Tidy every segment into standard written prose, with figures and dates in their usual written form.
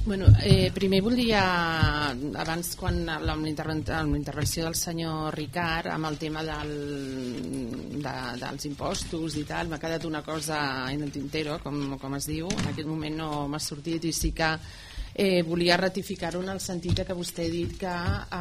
Primer voldria, abans amb la intervenció del senyor Ricard, amb el tema dels impostos i tal, m'ha quedat una cosa en el tintero, com es diu, en aquest moment no m'ha sortit, i sí que volia ratificar-ho en el sentit que vostè ha dit que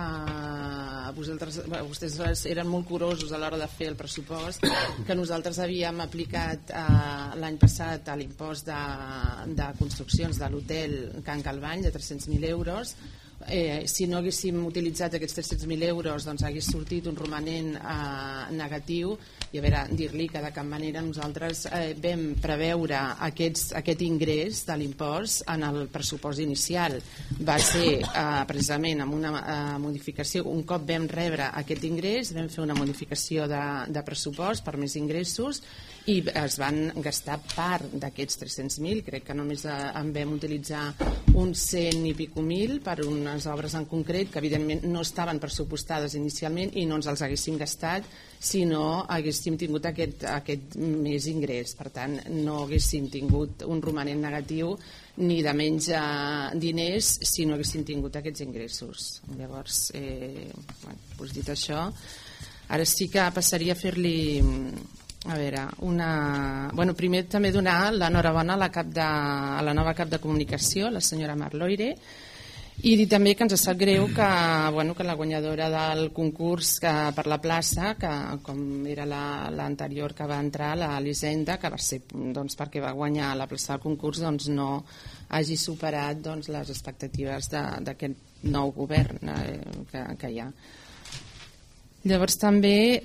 vostès eren molt curosos a l'hora de fer el pressupost, que nosaltres havíem aplicat l'any passat l'impost de construccions de l'hotel Can Calvany de 300.000 euros. Si no haguéssim utilitzat aquests 300.000 euros doncs hagués sortit un romanent negatiu, i a veure, dir-li que de cap manera nosaltres vam preveure aquest ingrés de l'impost en el pressupost inicial. Va ser precisament amb una modificació, un cop vam rebre aquest ingrés vam fer una modificació de pressupost per més ingressos i es van gastar part d'aquests 300.000, crec que només en vam utilitzar uns 100 i pico mil per unes obres en concret que evidentment no estaven pressupostades inicialment i no ens els haguéssim gastat si no haguéssim tingut aquest més ingrés. Per tant, no haguéssim tingut un romanent negatiu ni de menys diners si no haguéssim tingut aquests ingressos. Llavors, doncs dit això, ara sí que passaria a fer-li... A veure, primer també donar l'enhorabona a la nova cap de comunicació, la senyora Mar Loire, i dir també que ens sap greu que la guanyadora del concurs per la plaça, que com era l'anterior que va entrar, l'Elisenda, que va ser perquè va guanyar la plaça del concurs, no hagi superat les expectatives d'aquest nou govern que hi ha. Llavors també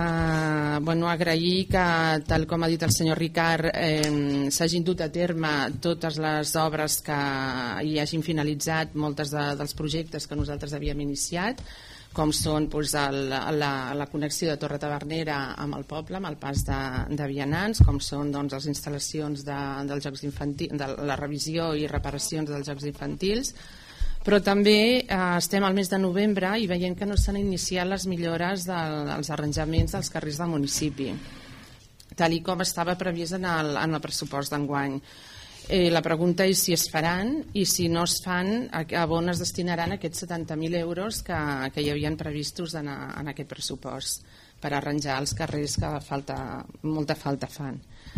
agrair que, tal com ha dit el senyor Ricard, s'hagin dut a terme totes les obres que hi hagin finalitzat, moltes dels projectes que nosaltres havíem iniciat, com són la connexió de Torre Tavernera amb el poble, amb el pas de vianants, com són les instal·lacions dels jocs infantils, de la revisió i reparacions dels jocs infantils, però també estem al mes de novembre i veiem que no s'han iniciat les millores dels arranjaments dels carrers del municipi, tal com estava previst en el pressupost d'enguany. La pregunta és si es faran i si no es fan, a on es destinaran aquests 70.000 euros que hi havien previstos en aquest pressupost per arranjar els carrers que molta falta fan.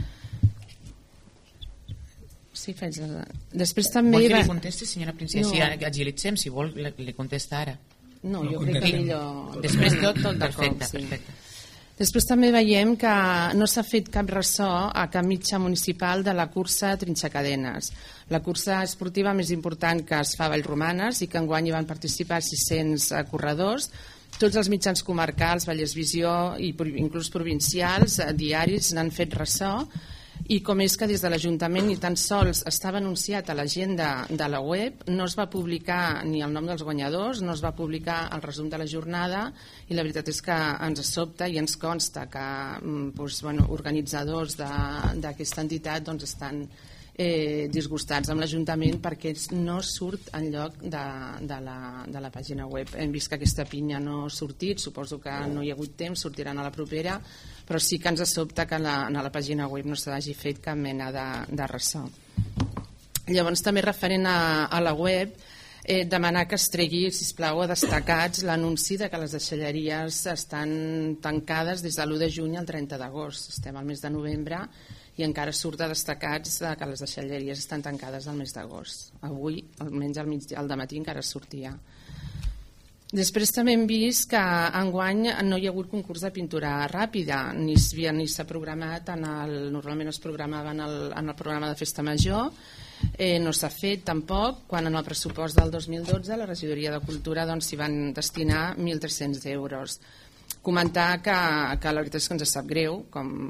Sí, després també... Vol que li contesti, senyora princesa? Si agilitzem, si vol, li contesta ara. No, jo crec que millor... Després tot de cop, perfecte. Després també veiem que no s'ha fet cap ressò a cap mitjà municipal de la cursa Trinxacadenes. La cursa esportiva més important que es fa a Vallromanes i que enguany hi van participar 600 corredors. Tots els mitjans comarcals, Vallès Visió i inclús provincials, diaris, n'han fet ressò. I com és que des de l'Ajuntament ni tan sols estava anunciat a l'agenda de la web, no es va publicar ni el nom dels guanyadors, no es va publicar el resum de la jornada, i la veritat és que ens sobta i ens consta que organitzadors d'aquesta entitat estan disgustats amb l'Ajuntament perquè no surt enlloc de la pàgina web. Hem vist que aquesta pinya no ha sortit, suposo que no hi ha hagut temps, sortiran a la propera, però sí que ens sobta que a la pàgina web no s'hagi fet cap mena de ressò. Llavors també referent a la web, demanar que es tregui, sisplau, a destacats l'anunci de que les deixalleries estan tancades des de l'1 de juny al 30 d'agost. Estem al mes de novembre i encara surt a destacats que les deixalleries estan tancades al mes d'agost. Avui, almenys al dematí, encara sortia. Després també hem vist que enguany no hi ha hagut concurs de pintura ràpida, ni s'ha programat, normalment es programava en el programa de Festa Major, no s'ha fet tampoc, quan en el pressupost del 2012 la regidoria de Cultura s'hi van destinar 1.300 euros. Comentar que la veritat és que ens sap greu, com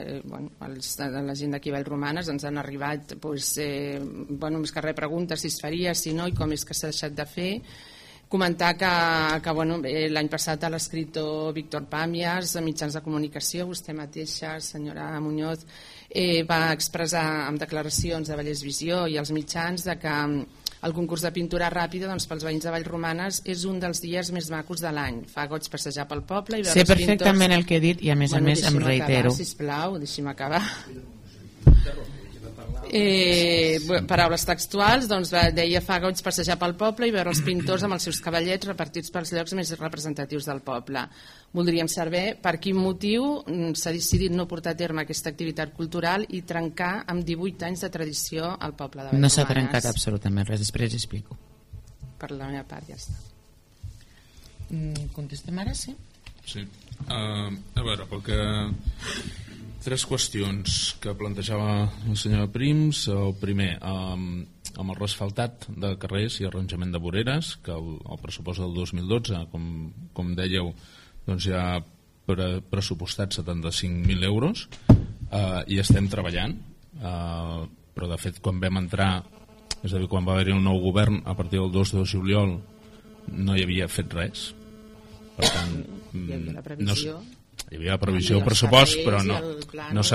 la gent d'aquí a Vallromanes ens han arribat més que res preguntes si es faria, si no, i com és que s'ha deixat de fer. Comentar que l'any passat l'escriptor Víctor Pàmies, a mitjans de comunicació, vostè mateixa, senyora Muñoz, va expressar amb declaracions de Vallès Visió i als mitjans que el concurs de pintura ràpida pels veïns de Vallromanes és un dels dies més macos de l'any. Fa goig passejar pel poble i veure els pintors... Sé perfectament el que he dit i a més em reitero. Sisplau, deixi'm acabar. Paraules textuals, doncs deia: fa goig passejar pel poble i veure els pintors amb els seus cavallets repartits pels llocs més representatius del poble. Voldríem saber per quin motiu s'ha decidit no portar a terme aquesta activitat cultural i trencar amb 18 anys de tradició al poble de Vallromanes. No s'ha trencat absolutament res, després explico. Per la meva part ja està. Contestem ara, sí? Sí. A veure, perquè tres qüestions que plantejava la senyora Prims. El primer, amb el resfaltat de carrers i arranjament de voreres, que el pressupost del 2012, com dèieu, doncs hi ha pressupostat 75.000 euros, i estem treballant, però de fet quan vam entrar, és a dir, quan va haver-hi un nou govern a partir del 2 de juliol, no hi havia fet res. Per tant, hi havia la previsió, hi havia la previsió del pressupost, però no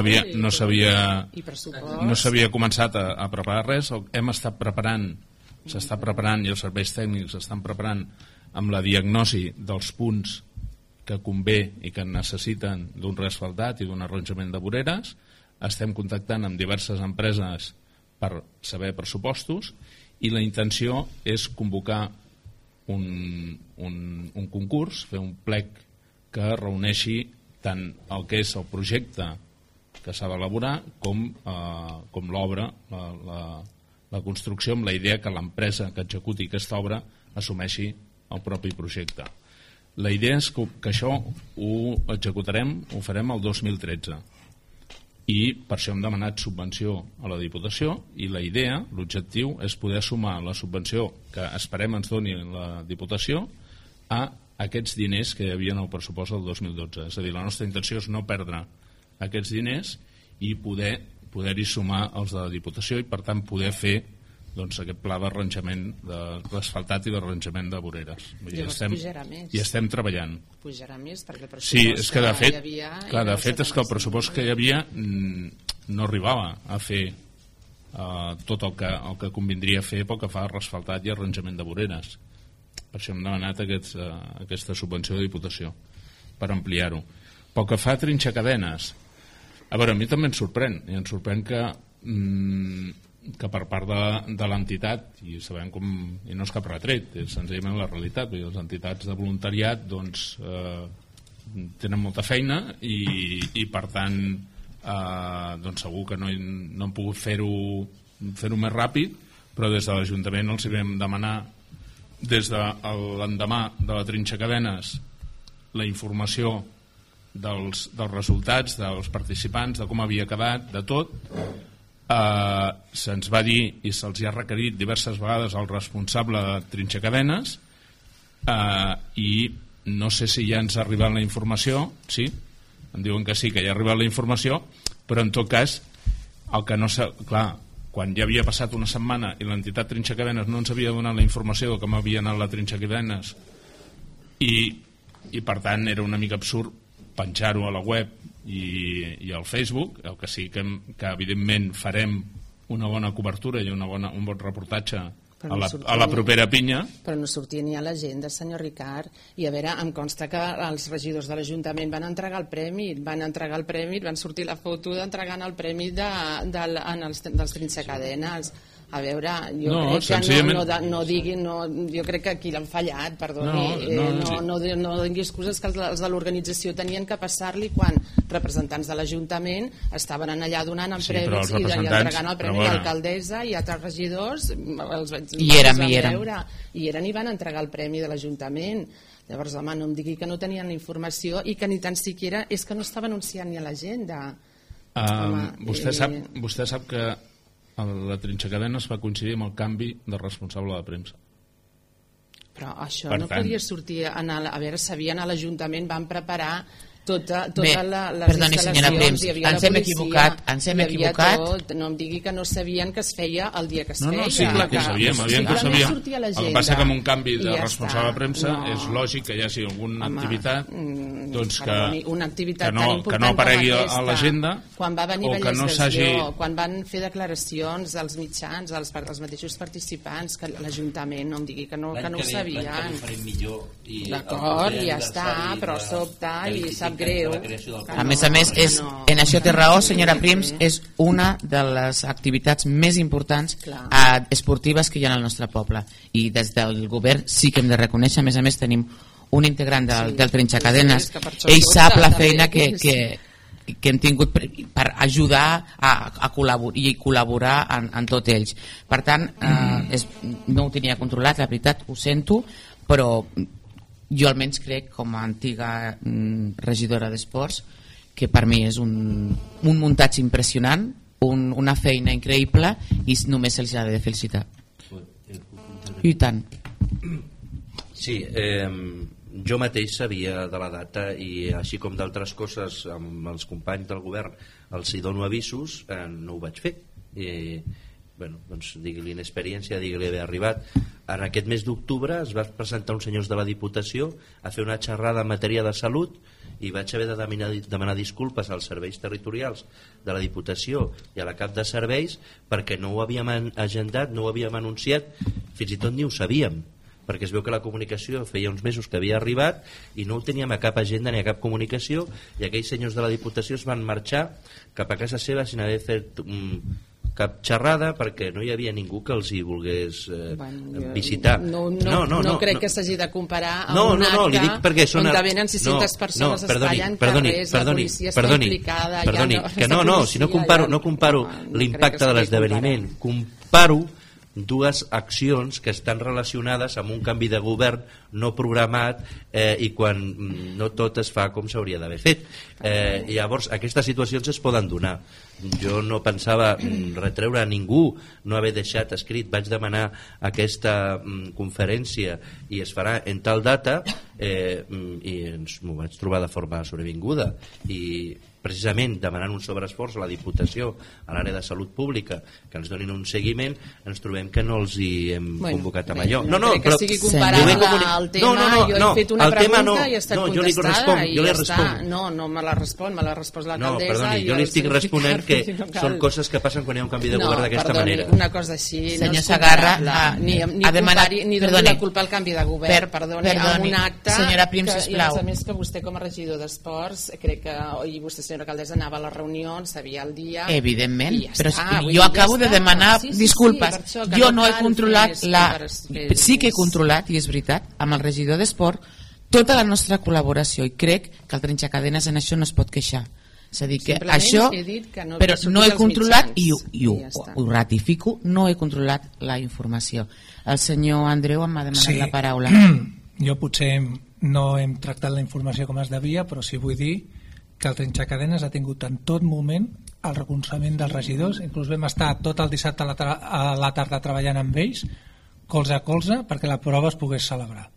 s'havia començat a preparar res. Hem estat preparant, s'està preparant, i els serveis tècnics estan preparant amb la diagnosi dels punts que convé i que necessiten d'un resfaltat i d'un arranjament de voreres. Estem contactant amb diverses empreses per saber pressupostos, i la intenció és convocar un concurs, fer un plec que reuneixi tant el que és el projecte que s'ha d'elaborar com l'obra, la construcció, amb la idea que l'empresa que executi aquesta obra assumeixi el propi projecte. La idea és que això ho executarem, ho farem el 2013, i per això hem demanat subvenció a la Diputació, i la idea, l'objectiu, és poder sumar la subvenció que esperem ens doni la Diputació a aquests diners que hi havia en el pressupost del 2012. És a dir, la nostra intenció és no perdre aquests diners i poder-hi sumar els de la Diputació, i per tant poder fer aquest pla d'arranjament d'asfaltat i d'arranjament de voreres. I estem treballant. Pujarà més perquè el pressupost sí, és que de fet, que hi havia... Clar, de fet és que el pressupost que hi havia no arribava a fer tot el que convindria fer pel que fa a asfaltat i arranjament de voreres. Per això hem demanat aquesta subvenció de Diputació per ampliar-ho. Pel que fa a trinxacadenes, a veure, a mi també em sorprèn, i em sorprèn que per part de l'entitat, i sabem i no és cap retret, és senzillament la realitat, les entitats de voluntariat tenen molta feina i per tant segur que no han pogut fer-ho més ràpid, però des de l'Ajuntament els vam demanar des de l'endemà de la trinxacadenes la informació dels resultats, dels participants, de com havia quedat, de tot. Se'ns va dir i se'ls ha requerit diverses vegades al responsable de trinxacadenes, i no sé si ja ens ha arribat la informació. Sí, em diuen que sí, que ja ha arribat la informació, però en tot cas el que no s'ha... Clar, quan ja havia passat una setmana i l'entitat trinxacadenes no ens havia donat la informació de com havia anat la trinxacadenes, i per tant era una mica absurd penjar-ho a la web i al Facebook. El que sí que evidentment farem una bona cobertura i un bon reportatge a la propera pinya. Però no sortia ni a l'agenda, senyor Ricard. I a veure, em consta que els regidors de l'Ajuntament van entregar el premi, van sortir la foto d'entregant el premi dels trinxacadenes. A veure, jo crec que aquí l'han fallat, perdoni, no dingui excuses, que els de l'organització tenien que passar-li quan representants de l'Ajuntament estaven allà donant el premi i entregant el premi a l'alcaldessa i altres regidors, i eren i van entregar el premi de l'Ajuntament. Llavors, home, no em digui que no tenien la informació i que ni tan siquiera és que no estava anunciant ni a l'agenda. Vostè sap que la trinxacadenes va coincidir amb el canvi de responsable de premsa. Però això no podia sortir... A veure, sabien a l'Ajuntament, van preparar tota les perdoni, senyora Prims, ens hem equivocat. No em digui que no sabien que es feia el dia que es feia. No, sí, clar que sabíem. El que passa que amb un canvi de responsable de premsa és lògic que hi hagi alguna activitat que no aparegui a l'agenda, quan va venir o que no s'hagi... Quan van fer declaracions als mitjans, els mateixos participants, que l'Ajuntament, no em digui que no ho sabien. D'acord, ja està, però sobta i sap greu. A més, és en en això té raó, senyora Prims, és una de les activitats més importants esportives que hi ha en el nostre poble, i des del govern sí que hem de reconèixer, a més tenim un integrant del Trinxacadenes, ell sap la feina que hem tingut per ajudar a col·laborar en tot ells. Per tant, no ho tenia controlat, la veritat, ho sento, però jo almenys crec, com a antiga regidora d'esports, que per mi és un muntatge impressionant, una feina increïble, i només se'ls ha de felicitar. I tant. Sí, jo mateix sabia de la data, i així com d'altres coses amb els companys del govern els hi dono avisos, no ho vaig fer. Bueno, doncs digui-li inexperiència, digui-li haver arribat. En aquest mes d'octubre es va presentar uns senyors de la Diputació a fer una xerrada en matèria de salut, i vaig haver de demanar disculpes als serveis territorials de la Diputació i a la cap de serveis perquè no ho havíem agendat, no ho havíem anunciat, fins i tot ni ho sabíem, perquè es veu que la comunicació feia uns mesos que havia arribat i no ho teníem a cap agenda ni a cap comunicació, i aquells senyors de la Diputació es van marxar cap a casa seva sense haver fet cap xerrada, perquè no hi havia ningú que els hi volgués visitar. No crec que s'hagi de comparar amb un acte on venen 600 persones espatllant carrers, la policia està implicada. No comparo l'impacte de l'esdeveniment, comparo dues accions que estan relacionades amb un canvi de govern no programat, i quan no tot es fa com s'hauria d'haver fet. Llavors aquestes situacions es poden donar. Jo no pensava retreure a ningú no haver deixat escrit, vaig demanar aquesta conferència i es farà en tal data, i m'ho vaig trobar de forma sobrevinguda, i precisament demanant un sobreesforç a la Diputació, a l'àrea de salut pública, que ens donin un seguiment, ens trobem que no els hi hem convocat amb allò. No crec que sigui comparable al tema. Jo he fet una pregunta i ha estat contestada, i ja està. No me la respon, me la respòs l'alcaldessa. Perdoni, jo li estic responent que són coses que passen quan hi ha un canvi de govern d'aquesta manera. Una cosa així, senyor Sagarra, ni doni la culpa al canvi de govern, perdoni, amb un acte, i a més que vostè com a regidor d'esports, crec que, i vostè senyora alcaldessa anava a la reunió, sabia el dia, evidentment, però jo acabo de demanar disculpes. Jo no he controlat sí que he controlat, i és veritat, amb el regidor d'esport tota la nostra col·laboració, i crec que el Trinxacadenes en això no es pot queixar. És a dir, que això, però no he controlat, i ho ratifico, no he controlat la informació. El senyor Andreu m'ha demanat la paraula. Jo potser no hem tractat la informació com es devia, però sí vull dir que el Trinxacadenes ha tingut en tot moment el recolzament dels regidors. Inclús vam estar tot el dissabte a la tarda treballant amb ells, colze a colze, perquè la prova es pogués celebrar.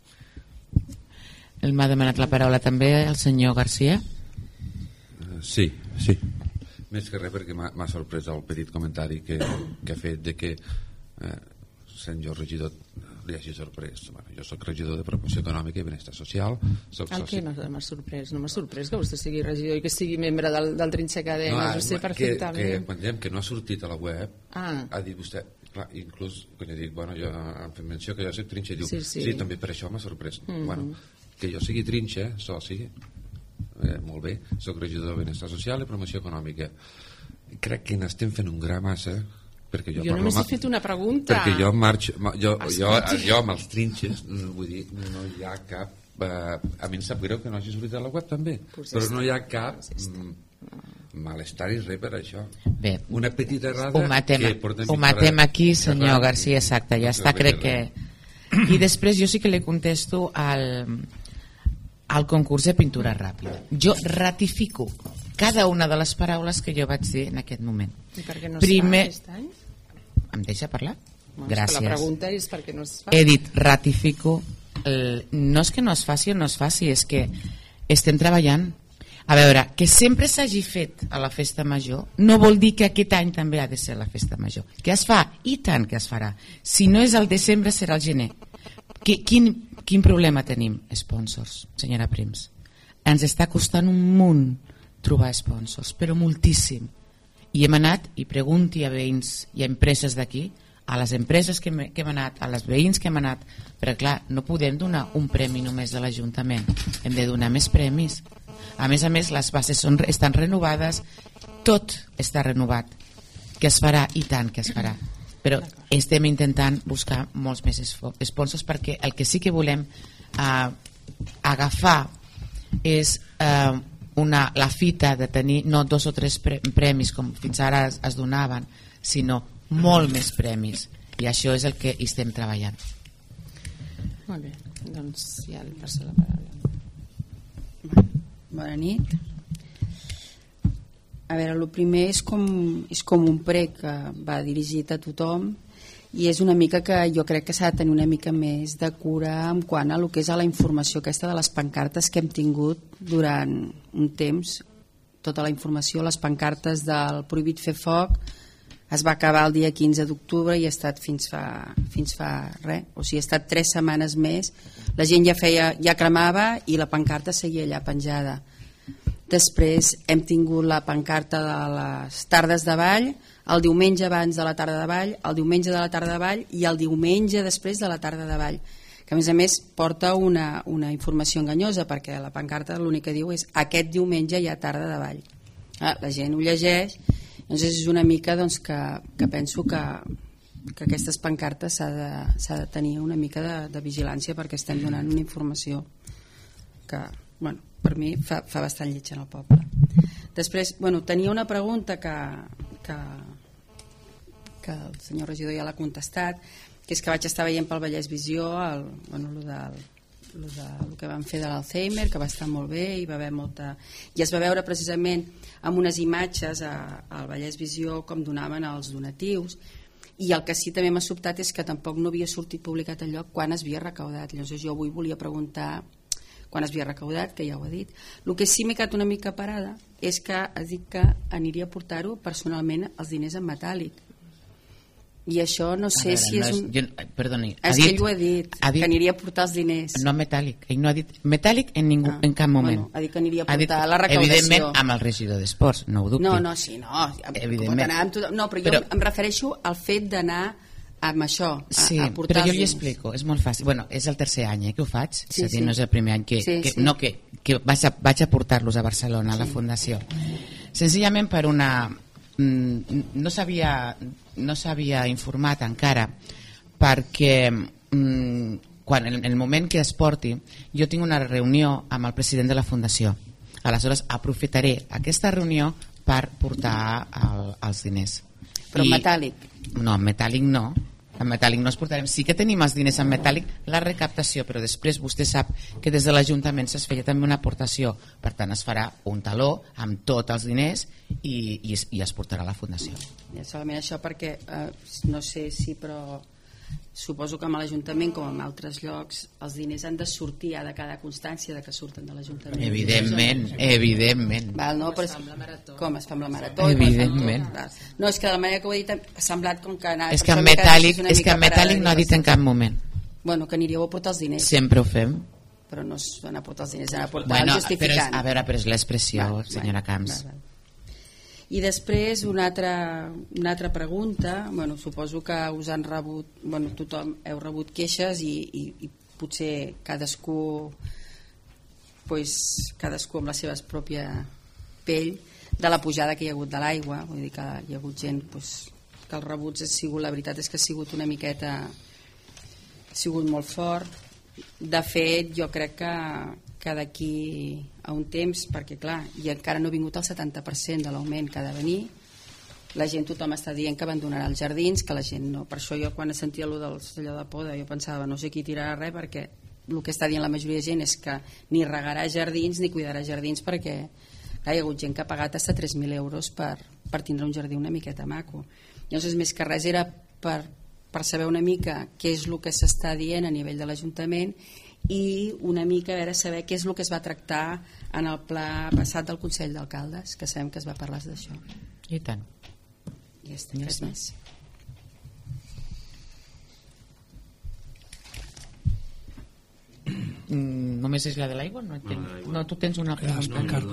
M'ha demanat la paraula també el senyor Garcia. Sí. Més que res perquè m'ha sorprès el petit comentari que ha fet de que senyor regidor li hagi sorprès. Jo soc regidor de Promoció Econòmica i Benestar Social. El que m'ha sorprès? No m'ha sorprès que vostè sigui regidor i que sigui membre del Trinxacadenes, ho sé perfectament. Que no ha sortit a la web, ha dit vostè, clar, inclús quan he dit, bueno, jo em fet menció que jo soc Trinxa, diu, sí, també per això m'ha sorprès. Bueno, que jo sigui Trinxa, soci, molt bé, soc regidor de Benestar Social i Promoció Econòmica. Crec que n'estem fent un gra massa, perquè jo només he fet una pregunta, perquè jo marxo, jo amb els Trinxes, vull dir, no hi ha cap a mi em sap greu que no hagi sortit a la web també, però no hi ha cap malestar i res per això. Bé, una petita errada ho matem aquí, senyor García, exacte, ja està, crec que... I després jo sí que li contesto al concurs de pintura ràpida. Jo ratifico cada una de les paraules que jo vaig dir en aquest moment. I per què no es fa aquest any? Em deixa parlar? Gràcies. La pregunta és per què no es fa. He dit ratifico, no és que no es faci o no es faci, és que estem treballant. A veure, que sempre s'hagi fet a la festa major no vol dir que aquest any també ha de ser la festa major. Que es fa? I tant que es farà. Si no és al desembre serà al gener. Quin problema tenim? Sponsors, senyora Prims. Ens està costant un munt trobar sponsors, però moltíssim. I hem anat, i pregunti a veïns i a empreses d'aquí, a les empreses que hem anat, a les veïns que hem anat, però clar, no podem donar un premi només de l'Ajuntament, hem de donar més premis. A més, les bases estan renovades, tot està renovat. Que es farà, i tant que es farà. Però estem intentant buscar molts més sponsors, perquè el que sí que volem agafar és la fita de tenir no 2 o 3 premis com fins ara es donaven, sinó molt més premis, i això és el que estem treballant. Molt bé, doncs ja li passo la paraula. Bona nit. A veure, el primer és com un prec que va dirigit a tothom, i és una mica que jo crec que s'ha de tenir una mica més de cura en quant a el que és a la informació aquesta de les pancartes que hem tingut durant un temps. Tota la informació, les pancartes del Prohibit fer foc es va acabar el dia 15 d'octubre i ha estat fins fa res, o sigui, ha estat 3 setmanes més. La gent ja cremava i la pancarta seguia allà penjada. Després hem tingut la pancarta de les tardes de ball, el diumenge abans de la tarda de ball, el diumenge de la tarda de ball i el diumenge després de la tarda de ball, que a més porta una informació enganyosa, perquè la pancarta l'únic que diu és aquest diumenge hi ha tarda de ball. La gent ho llegeix, doncs és una mica que penso que aquestes pancartes s'ha de tenir una mica de vigilància, perquè estem donant una informació que, bueno, per mi fa bastant lleig en el poble. Després, tenia una pregunta que el senyor regidor ja l'ha contestat, que és que vaig estar veient pel Vallès Visió el que van fer de l'Alzheimer, que va estar molt bé, i es va veure precisament amb unes imatges al Vallès Visió com donaven els donatius, i el que sí també m'ha sobtat és que tampoc no havia sortit publicat enlloc quan es havia recaudat. Llavors jo avui volia preguntar quan es havia recaudat, que ja ho he dit. El que sí m'he quedat una mica parada és que has dit que aniria a portar-ho personalment els diners en metàl·lic, i això no sé si és un... Perdoni, és que ell ho ha dit, que aniria a portar els diners. No metàl·lic, ell no ha dit metàl·lic en cap moment. Ha dit que aniria a portar la recaudació. Evidentment amb el regidor d'Esports, no ho dubti. No, però jo em refereixo al fet d'anar amb això, sí, a portar però jo li explico, és molt fàcil. És el tercer any que ho faig, és a dir, no és el primer any que vaig a portar-los a Barcelona, a la Fundació. Senzillament per una... no s'havia informat encara, perquè quan en el moment que es porti jo tinc una reunió amb el president de la Fundació, aleshores aprofitaré aquesta reunió per portar els diners. Però metàl·lic? No, en metàl·lic no. En metàl·lic no es portarem. Sí que tenim els diners en metàl·lic, la recaptació, però després vostè sap que des de l'Ajuntament es feia també una aportació, per tant es farà un taló amb tots els diners i es portarà a la Fundació. Solament això perquè no sé si, però suposo que amb l'Ajuntament, com en altres llocs, els diners han de sortir, ha de quedar constància de que surten de l'Ajuntament. Evidentment. Com es fa amb la marató? Evidentment. No, és que de la manera que ho he dit ha semblat com que... És que en metàl·lic no ha dit en cap moment. Bueno, que aniríeu a portar els diners. Sempre ho fem. Però no es van a portar els diners, van a portar el justificant. A veure, però és l'expressió, senyora Camps. I després una altra pregunta. Suposo que us han rebut, tothom heu rebut queixes i potser cadascú amb la seva pròpia pell de la pujada que hi ha hagut de l'aigua. Vull dir que hi ha hagut gent que els rebuts la veritat és que ha sigut una miqueta, ha sigut molt fort. De fet, jo crec que d'aquí a un temps, perquè clar, i encara no ha vingut el 70% de l'augment que ha de venir, la gent, tothom està dient que abandonarà els jardins, que la gent no. Per això jo quan sentia allò de poda jo pensava, no sé qui tirarà res, perquè el que està dient la majoria de gent és que ni regarà jardins ni cuidarà jardins, perquè hi ha hagut gent que ha pagat fins a 3.000 euros per tindre un jardí una miqueta maco. Llavors, més que res era per saber una mica què és el que s'està dient a nivell de l'Ajuntament i una mica a veure saber què és el que es va tractar en el pla passat del Consell d'Alcaldes, que sabem que es va parlar d'això. I tant. I res més. Només és la de l'aigua? No, tu tens una pregunta.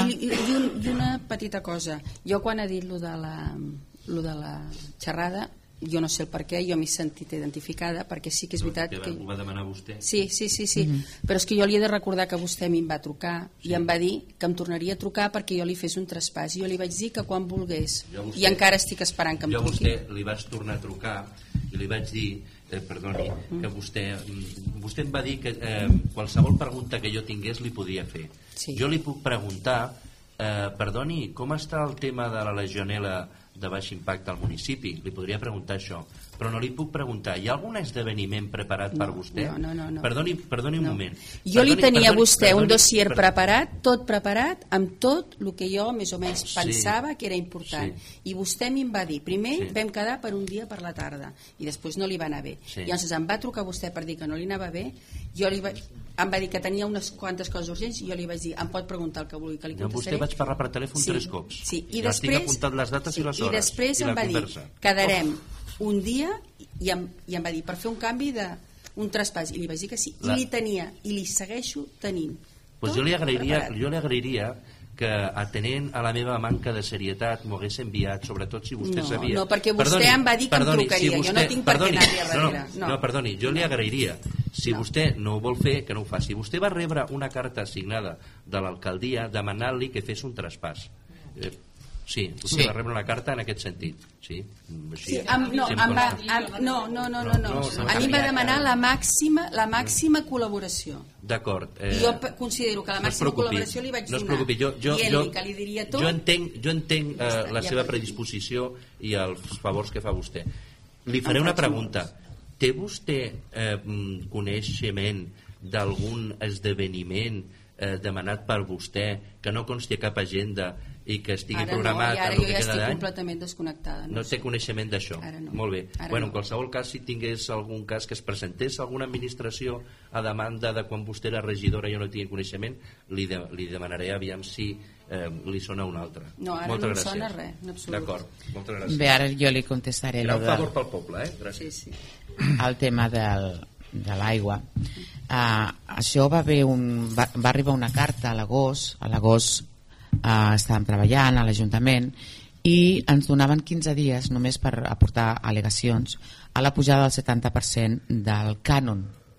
I una petita cosa. Jo quan he dit lo de la xerrada jo no sé el per què, jo m'he sentit identificada, perquè sí que és veritat que... Ho va demanar vostè? Sí, però és que jo li he de recordar que vostè a mi em va trucar i em va dir que em tornaria a trucar perquè jo li fes un traspàs, i jo li vaig dir que quan volgués, i encara estic esperant que em truqui. Jo a vostè li vaig tornar a trucar i li vaig dir, perdoni, que vostè em va dir que qualsevol pregunta que jo tingués li podia fer. Jo li puc preguntar, perdoni, com està el tema de la legionel·la de baix impacte al municipi? Li podria preguntar això, però no li puc preguntar, hi ha algun esdeveniment preparat per vostè? No. Perdoni un moment. Jo li tenia a vostè un dossier preparat, tot preparat, amb tot el que jo més o menys pensava que era important. I vostè me'n va dir, primer vam quedar per un dia per la tarda, i després no li va anar bé. Llavors em va trucar vostè per dir que no li anava bé, em va dir que tenia unes quantes coses urgents, i jo li vaig dir, em pot preguntar el que vulgui que li contestaré. Amb vostè vaig parlar per telèfon 3 cops. I estic apuntat les dates i les hores. I després em va dir, quedarem un dia, i em va dir, per fer un canvi d'un traspàs, i li vaig dir que sí, i li tenia, i li segueixo tenint. Jo li agrairia que, atenent a la meva manca de serietat, m'ho hagués enviat, sobretot si vostè sabia... No, perquè vostè em va dir que em trucaria, jo no tinc per què anar-li a darrere. No, perdoni, jo li agrairia, si vostè no ho vol fer, que no ho faci. Vostè va rebre una carta assignada de l'alcaldia demanant-li que fes un traspàs. Sí, vostè va rebre una carta en aquest sentit. No. A mi em va demanar la màxima col·laboració. D'acord. Jo considero que la màxima col·laboració li vaig donar. No es preocupi, que li diria tot. Jo entenc la seva predisposició i els favors que fa vostè. Li faré una pregunta. Té vostè coneixement d'algun esdeveniment demanat per vostè que no consti a cap agenda i que estigui programat en el que queda d'any? Ara jo ja estic completament desconnectada. No té coneixement d'això? Molt bé. En qualsevol cas, si tingués algun cas que es presentés alguna administració a demanda de quan vostè era regidora i jo no tingués coneixement, li demanaré aviam si li sona una altra. No, ara no em sona res, en absolut. D'acord, moltes gràcies. Bé, ara jo li contestaré un favor pel poble, gràcies. El tema de l'aigua. Això va arribar una carta a l'agost, estàvem treballant a l'Ajuntament i ens donaven 15 dies només per aportar al·legacions a la pujada del 70% del cànon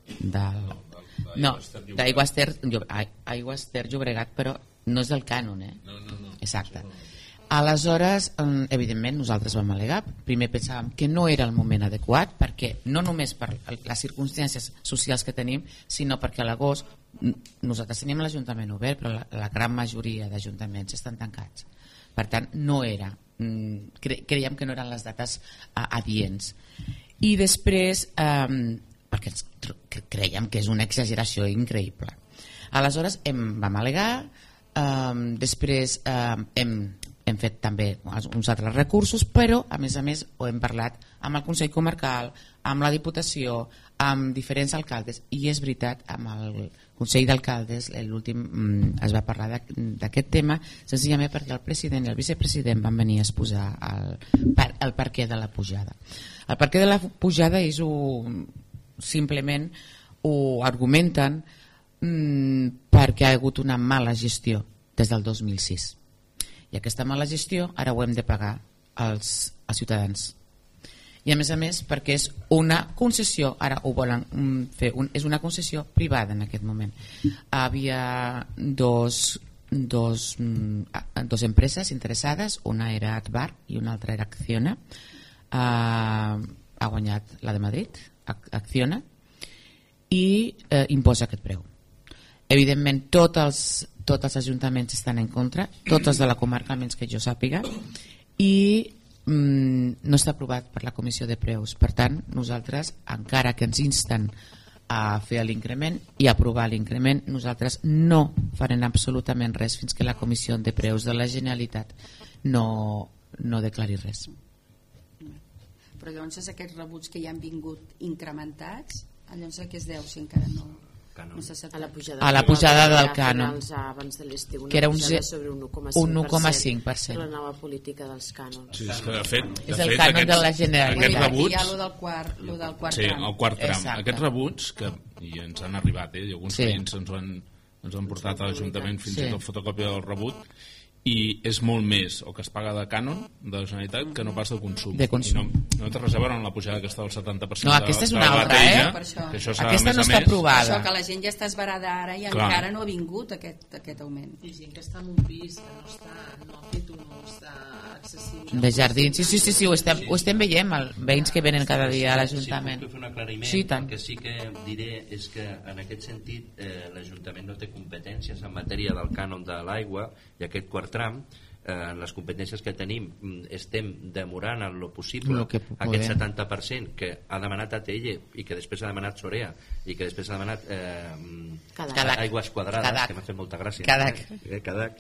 d'Aigües Ter Llobregat, però no és del cànon, No. Exacte. Aleshores, evidentment, nosaltres vam al·legar. Primer pensàvem que no era el moment adequat, perquè no només per les circumstàncies socials que tenim, sinó perquè a l'agost nosaltres teníem l'Ajuntament obert, però la gran majoria d'ajuntaments estan tancats. Per tant, no era, creiem que no eren les dates adients. I després, perquè creiem que és una exageració increïble. Aleshores, vam al·legar, després hem fet també uns altres recursos, però a més ho hem parlat amb el Consell Comarcal, amb la Diputació, amb diferents alcaldes, i és veritat, amb el Consell d'Alcaldes l'últim es va parlar d'aquest tema, senzillament perquè el president i el vicepresident van venir a exposar el perquè de la pujada. El perquè de la pujada és simplement ho argumenten perquè ha hagut una mala gestió des del 2006. I aquesta mala gestió ara ho hem de pagar als ciutadans. I a més perquè és una concessió, ara ho volen fer, és una concessió privada en aquest moment. Havia dos empreses interessades, una era Atbar i una altra era Acciona. Ha guanyat la de Madrid, Acciona, i imposa aquest preu. Evidentment tots els ajuntaments estan en contra, tots els de la comarca, almenys que jo sàpiga, i no està aprovat per la Comissió de Preus. Per tant, nosaltres, encara que ens insten a fer l'increment i aprovar l'increment, nosaltres no farem absolutament res fins que la Comissió de Preus de la Generalitat no declari res. Però llavors aquests rebuts que ja han vingut incrementats, llavors a què es deu si encara no a la pujada del cànon, que era un 1,5%. La nova política dels cànons. Sí, de fet, és el cànon de la Generalitat. Hi ha el del quart tram. El quart tram. Aquests rebuts, que ens han arribat, i alguns clients ens han portat a l'Ajuntament fins i tot fotocòpia del rebut, i és molt més el que es paga de cànon de la Generalitat que no pas de consum. De consum. I no té res a veure amb la pujada aquesta del 70%. No, aquesta és una altra, que això serà, aquesta no està aprovada. Això que la gent ja està esbarada ara i encara no ha vingut aquest augment. I gent que està en un pis que no ha fet un ús accessible. De jardins, sí, ho estem veient, veïns que venen cada dia a l'Ajuntament. Sí, puc fer un aclariment, sí, tant. que sí que diré és que en aquest sentit l'Ajuntament no té competències en matèria del cànon de l'aigua i aquest quart tram, en les competències que tenim estem demorant en lo possible aquest 70% que ha demanat ATL i que després ha demanat Sorea i que després ha demanat Aigües Quadrades, que m'ha fet molta gràcia, Cadac,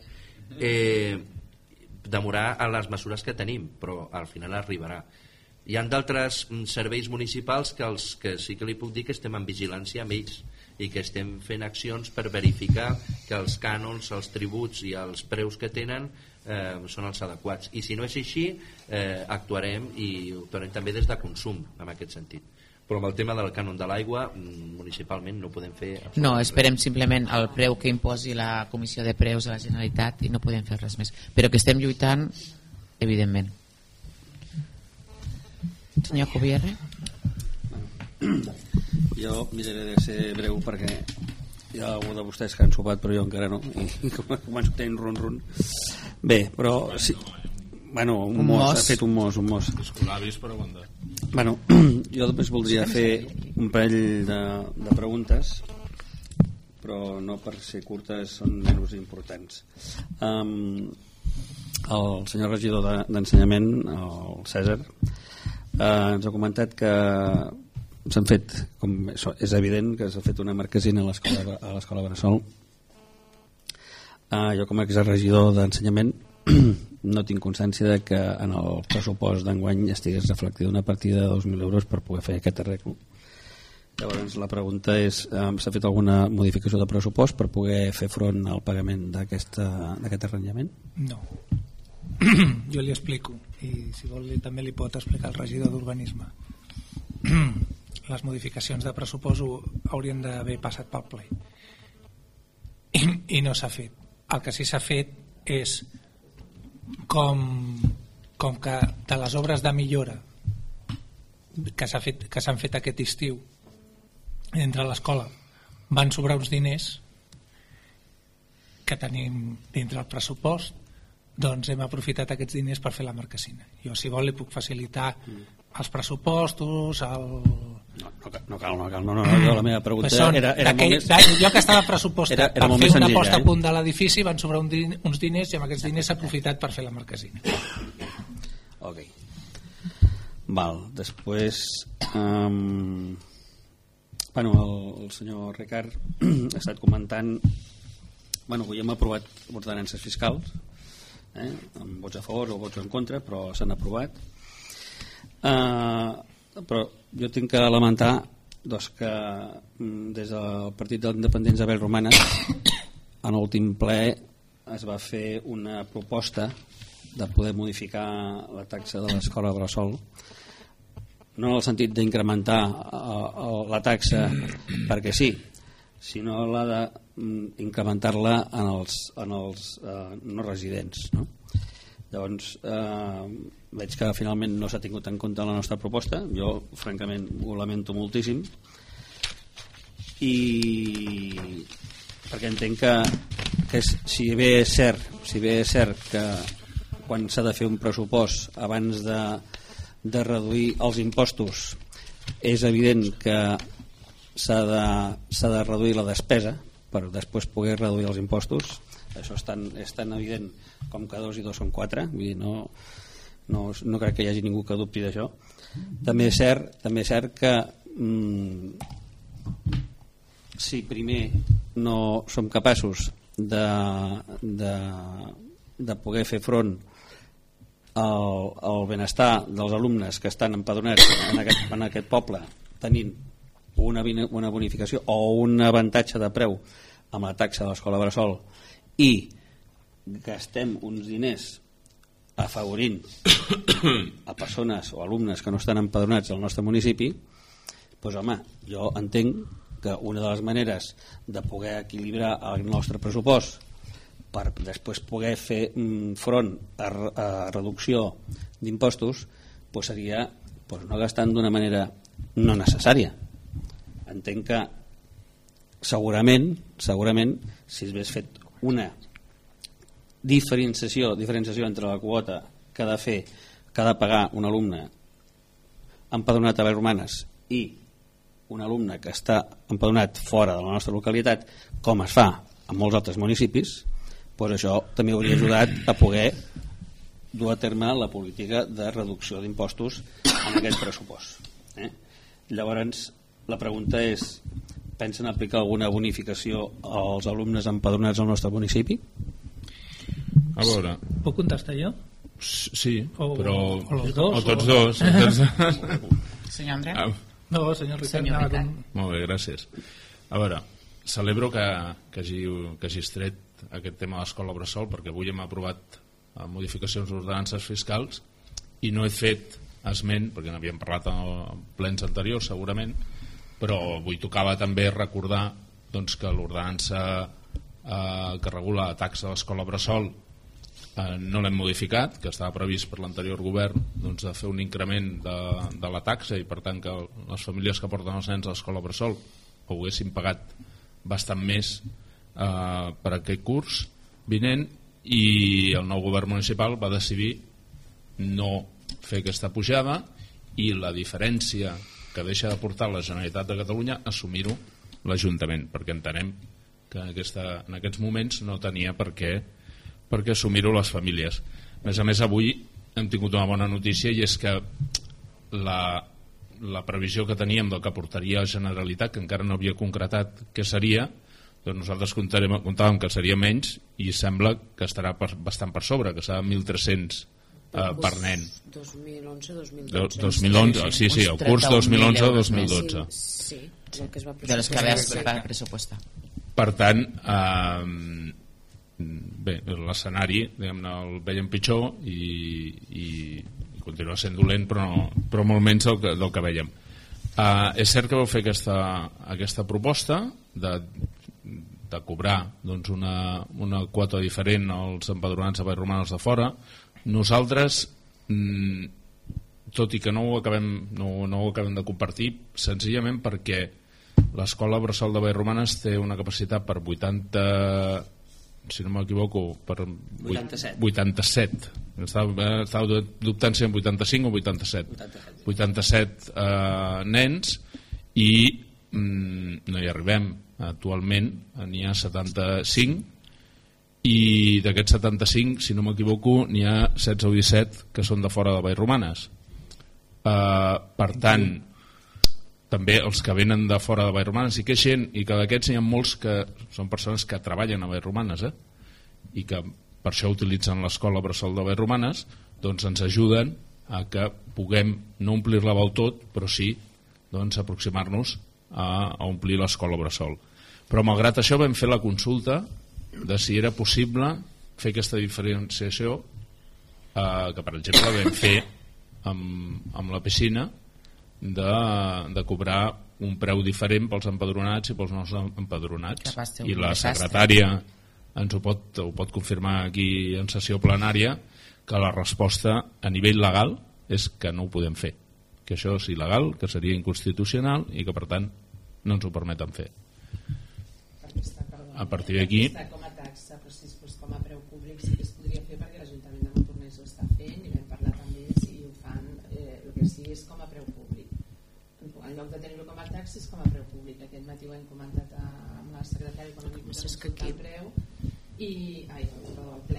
demorar a les mesures que tenim, però al final arribarà. Hi ha d'altres serveis municipals que sí que li puc dir que estem en vigilància amb ells i que estem fent accions per verificar que els cànons, els tributs i els preus que tenen són els adequats, i si no és així actuarem, i actuarem també des de consum en aquest sentit. Però amb el tema del cànon de l'aigua municipalment no podem fer no, esperem simplement el preu que imposi la Comissió de Preus de la Generalitat i no podem fer res més, però que estem lluitant evidentment. Senyor Cubierre. Jo miraré de ser breu perquè hi ha algú de vostès que han sopat però jo encara no i començo a tenir run. Bé, però sí, bueno, un mos, ha fet un mos. Escolabis per aguantar. Bueno, jo després voldria fer un parell de preguntes, però no per ser curtes, són menys importants. El senyor regidor d'Ensenyament, el Cèsar, ens ha comentat que s'han fet, com és evident, que s'ha fet una marquesina a l'escola Bressol. Jo com a exregidor d'Ensenyament no tinc constància de que en el pressupost d'enguany estigués reflectida una partida de 2.000 euros per poder fer aquest arreglo. Llavors la pregunta és, s'ha fet alguna modificació de pressupost per poder fer front al pagament d'aquest arranjament? No. Jo li explico, i si vol també li pot explicar el regidor d'Urbanisme. Les modificacions de pressupost haurien d'haver passat pel ple i no s'ha fet. El que sí s'ha fet és com que de les obres de millora que s'han fet aquest estiu entre l'escola van sobrar uns diners que tenim dintre el pressupost, doncs hem aprofitat aquests diners per fer la marquesina. Jo si vol li puc facilitar els pressupostos, No cal, jo la meva pregunta era molt més... Jo que estava pressupostat per fer una posta a punt de l'edifici van sobrar uns diners i amb aquests diners s'ha aprofitat per fer la marquesina. Ok. Val, després el senyor Ricard ha estat comentant, avui hem aprovat ordenances fiscals, amb vots a favor o vots en contra, però s'han aprovat. Però jo tinc que lamentar que des del Partit dels Independents Abel Romanes en l'últim ple es va fer una proposta de poder modificar la taxa de l'escola Bressol, no en el sentit d'incrementar la taxa perquè sí, sinó la d'incrementar-la en els no residents, no? Llavors veig que finalment no s'ha tingut en compte la nostra proposta. Jo francament ho lamento moltíssim, i perquè entenc que si bé és cert que quan s'ha de fer un pressupost abans de reduir els impostos és evident que s'ha de reduir la despesa per després poder reduir els impostos. Això és tan evident com que 2 i 2 són 4, vull dir, no crec que hi hagi ningú que dubti d'això. També és cert que si primer no som capaços de poder fer front al benestar dels alumnes que estan empadronats en aquest poble tenint una bonificació o un avantatge de preu amb la taxa de l'escola Bressol i gastem uns diners afavorint a persones o alumnes que no estan empadronats al nostre municipi, doncs home, jo entenc que una de les maneres de poder equilibrar el nostre pressupost per després poder fer front a reducció d'impostos, doncs seria no gastant d'una manera no necessària. Entenc que segurament si hagués fet una diferenciació entre la quota que ha de pagar un alumne empadronat a Vallromanes i un alumne que està empadronat fora de la nostra localitat, com es fa en molts altres municipis, doncs això també hauria ajudat a poder dur a terme la política de reducció d'impostos en aquest pressupost. Llavors, la pregunta és: pensen aplicar alguna bonificació als alumnes empadronats al nostre municipi? A veure... Puc contestar jo? Sí, però... O els dos? O tots dos. Senyor André? No, senyor Ricard. Molt bé, gràcies. A veure, celebro que hagis tret aquest tema de l'escola bressol, perquè avui hem aprovat modificacions d'ordenances fiscals i no he fet esment, perquè n'havíem parlat en plens anteriors segurament, però avui tocava també recordar doncs, que l'ordenança que regula la taxa de l'escola bressol no l'hem modificat, que estava previst per l'anterior govern doncs, de fer un increment de la taxa i per tant que les famílies que porten els nens a l'escola bressol ho haguessin pagat bastant més per aquest curs vinent, i el nou govern municipal va decidir no fer aquesta pujada i la diferència que deixa d'aportar la Generalitat de Catalunya assumir-ho l'Ajuntament, perquè entenem que en aquests moments no tenia per què assumir-ho les famílies. A més, avui hem tingut una bona notícia, i és que la previsió que teníem del que portaria a la Generalitat, que encara no havia concretat què seria, doncs nosaltres comptàvem que seria menys, i sembla que estarà bastant per sobre, que serà 1.300 per nen. 2011-2012. Sí, el curs 2011-2012. Sí, el que es va de les que va pressupostar. Per tant, bé, l'escenari el veiem pitjor i continua sent dolent, però molt menys del que veiem. És cert que vau fer aquesta proposta de cobrar doncs, una quota diferent als empadronats a Vallromanes de fora. Nosaltres, tot i que no ho acabem de compartir, senzillament perquè l'escola bressol de Vallromanes té una capacitat per 80, si no m'equivoco, per 87. Estava dubtant si en 85 o 87 nens, i no hi arribem. Actualment n'hi ha 75, i d'aquests 75, si no m'equivoco, n'hi ha 16 o 17 que són de fora de Vallromanes. Per tant, també els que venen de fora de Vallromanes i queixen, i que d'aquests n'hi ha molts que són persones que treballen a Vallromanes, i que per això utilitzen l'escola bressol de Vallromanes, doncs ens ajuden a que puguem no omplir-la del tot, però sí doncs, aproximar-nos a omplir l'escola bressol. Però malgrat això vam fer la consulta de si era possible fer aquesta diferenciació que per exemple vam fer amb la piscina, de cobrar un preu diferent pels empadronats i pels no empadronats, i la secretària ens ho pot confirmar aquí en sessió plenària, que la resposta a nivell legal és que no ho podem fer, que això és il·legal, que seria inconstitucional i que per tant no ens ho permeten fer. A partir d'aquí com a taxa, però si és com a preu públic sí que es podria fer, perquè l'Ajuntament de Montornès ho està fent i vam parlar també si ho fan, el que sí és com a preu públic, en lloc de tenir-ho com a taxa és com a preu públic. Aquest matí ho hem comentat amb la secretària econòmica del preu del ple,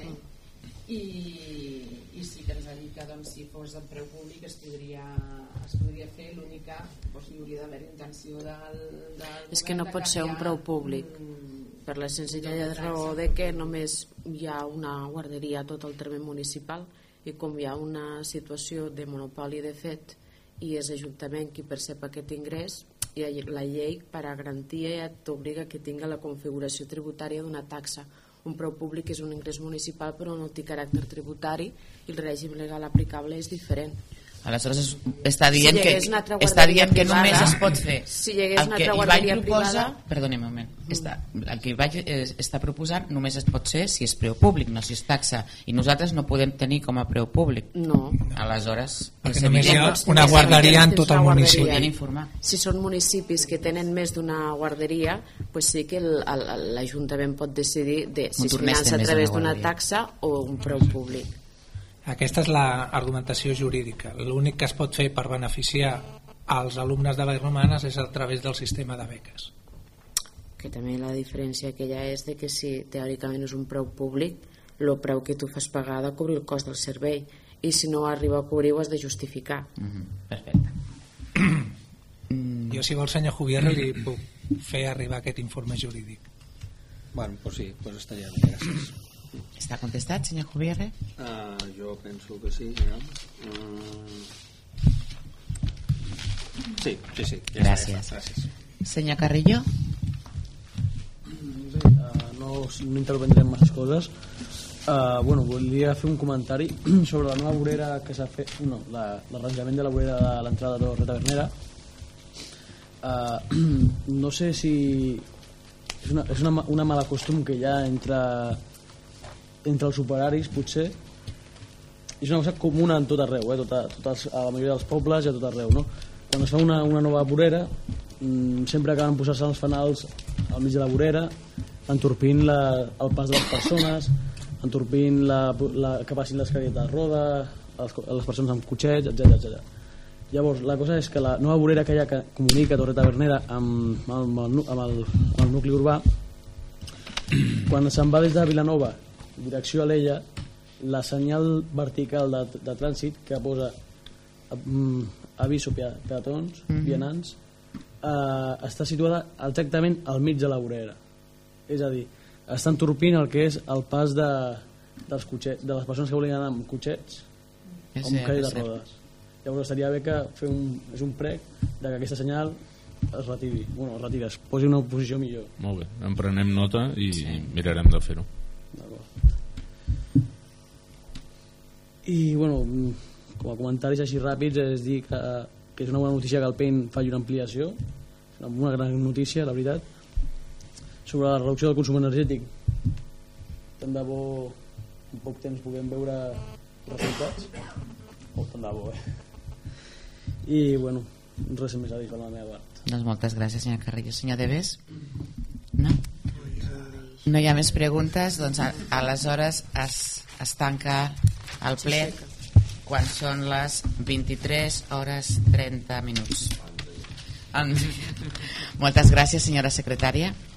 i sí que ens ha dit que doncs, si fos el preu públic es podria fer. L'única, doncs, hi hauria d'haver intenció del és que no pot ser un preu públic per la senzilla raó de que només hi ha una guarderia a tot el terme municipal, i com hi ha una situació de monopoli de fet i és l'Ajuntament qui percep aquest ingrés, i la llei per a garantia t'obliga que tinga la configuració tributària d'una taxa. Un preu públic és un ingrés municipal però no té caràcter tributari i el règim legal aplicable és diferent. Aleshores està dient que només es pot fer si hi hagués una altra guarderia privada. Perdoni un moment, el que vaig està proposant només es pot ser si és preu públic, no si és taxa, i nosaltres no podem tenir com a preu públic. No. Aleshores perquè només hi ha una guarderia en tot el municipi. Si són municipis que tenen més d'una guarderia, pues sí que l'Ajuntament pot decidir si es finança a través d'una taxa o un preu públic. Aquesta és l'argumentació jurídica. L'únic que es pot fer per beneficiar als alumnes de Vallromanes és a través del sistema de beques. Que també la diferència que hi ha és de que si teòricament és un preu públic, el preu que tu fas pagar ha de cobrir el cost del servei, i si no arriba a cobrir ho has de justificar. Perfecte. Jo, si vol, senyor Jubierre, li puc fer arribar aquest informe jurídic. Bueno, pues sí, pues estaria bé, gràcies. Està contestat, senyor Jubierre? Jo penso que sí. Sí. Gràcies. Senyor Carrillo? No intervendré en masses coses. Volia fer un comentari sobre la nova vorera que s'ha fet, l'arranjament de la vorera de l'entrada de Torre Tavernera. No sé si és una mala costum que hi ha entre els operaris, potser. És una cosa comuna en tot arreu, a la majoria dels pobles i a tot arreu, no? Quan es fa una nova vorera, sempre acaben posant-se els fanals al mig de la vorera, entorpint el pas de les persones, entorpint que passin les cadires de roda, les persones amb cotxets, etc. Llavors, la cosa és que la nova vorera que hi ha que comunica Torre Tavernera amb el nucli urbà, quan se'n va des de Vilanova direcció a l'Ella, la senyal vertical de trànsit que posa aviso peatons, vianants, està situada exactament al mig de la vorera. És a dir, està entorpint el que és el pas de les persones que volen anar amb cotxets o amb cadires de rodes. Llavors estaria bé que és un prec que aquesta senyal es retiri, es posi en una posició millor. Molt bé, en prenem nota i mirarem de fer-ho. I com a comentaris així ràpids és dir que és una bona notícia que el PEN faci una ampliació, una gran notícia, la veritat, sobre la reducció del consum energètic. Tant de bo en poc temps puguem veure resultats, tant de bo, i res més a dir per la meva part. Doncs moltes gràcies, senyor Carrillo. Senyor Deves? No? No hi ha més preguntes, doncs aleshores es tanca el ple quan són les 23:30. Moltes gràcies, senyora secretària.